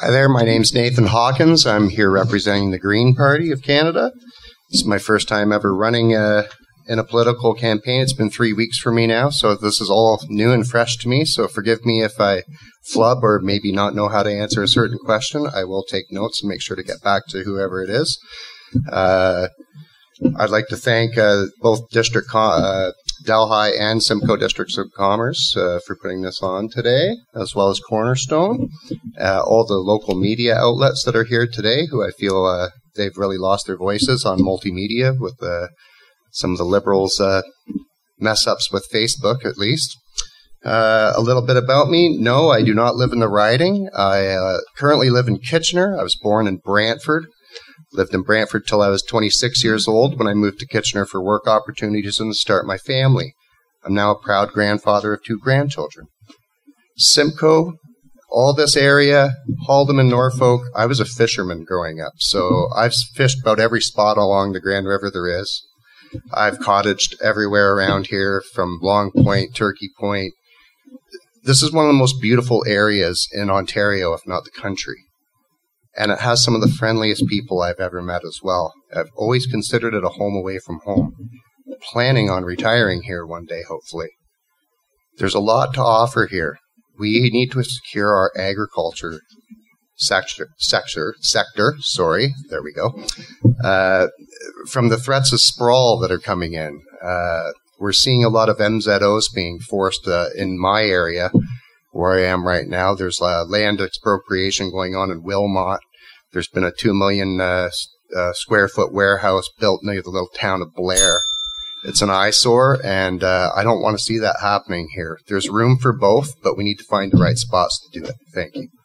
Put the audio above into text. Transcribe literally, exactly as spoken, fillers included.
Hi there, my name's Nathan Hawkins. I'm here representing the Green Party of Canada. This is my first time ever running uh, in a political campaign. It's been three weeks for me now, so this is all new and fresh to me. So forgive me if I flub or maybe not know how to answer a certain question. I will take notes and make sure to get back to whoever it is. Uh, I'd like to thank uh, both District Com- uh, Delhi and Simcoe Districts of Commerce uh, for putting this on today, as well as Cornerstone, uh, all the local media outlets that are here today, who I feel uh, they've really lost their voices on multimedia with uh, some of the Liberals' uh, mess-ups with Facebook, at least. Uh, a little bit about me. No, I do not live in the riding. I uh, currently live in Kitchener. I was born in Brantford. Lived in Brantford till I was twenty-six years old when I moved to Kitchener for work opportunities and to start my family. I'm now a proud grandfather of two grandchildren. Simcoe, all this area, Haldimand, Norfolk, I was a fisherman growing up, so I've fished about every spot along the Grand River there is. I've cottaged everywhere around here, from Long Point, Turkey Point. This is one of the most beautiful areas in Ontario, if not the country. And it has some of the friendliest people I've ever met as well. I've always considered it a home away from home. Planning on retiring here one day, hopefully. There's a lot to offer here. We need to secure our agriculture sector, sector, sector, sorry, there we go, uh, from the threats of sprawl that are coming in. Uh, we're seeing a lot of M Z Os being forced uh, in my area, where I am right now. There's uh, land expropriation going on in Wilmot. There's been a two million uh, uh, square foot warehouse built near the little town of Blair. It's an eyesore, and uh, I don't want to see that happening here. There's room for both, but we need to find the right spots to do it. Thank you.